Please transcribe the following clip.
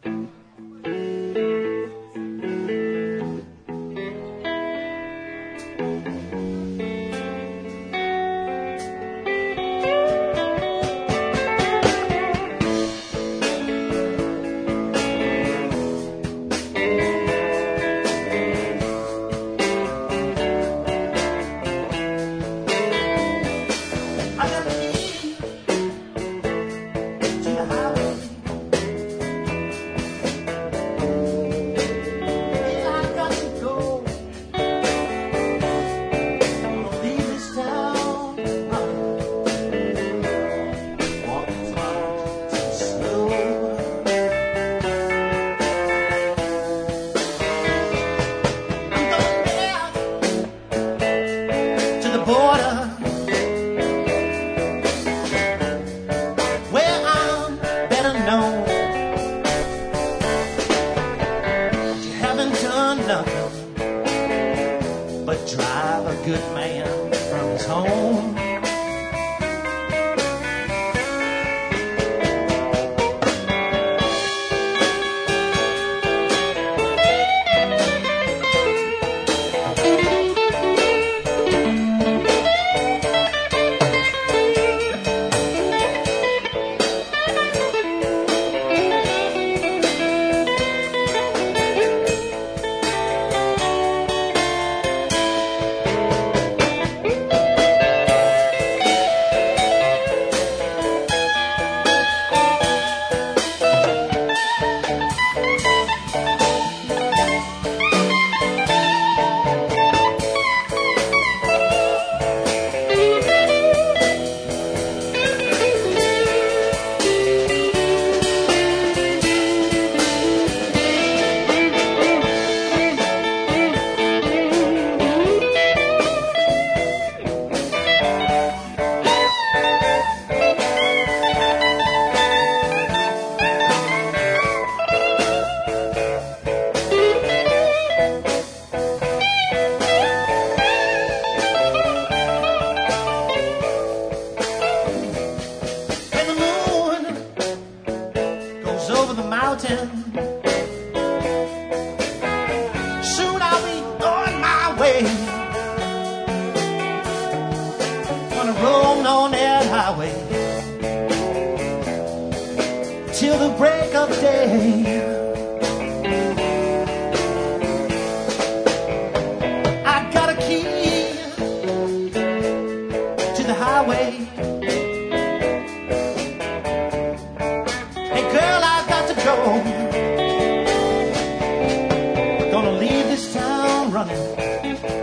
Drive a good man from his home. Over the mountain, soon I'll be on my way. Gonna roll on that highway till the break of day. I got a key to the highway. Hey girl, I've got to go. Gonna leave this town running.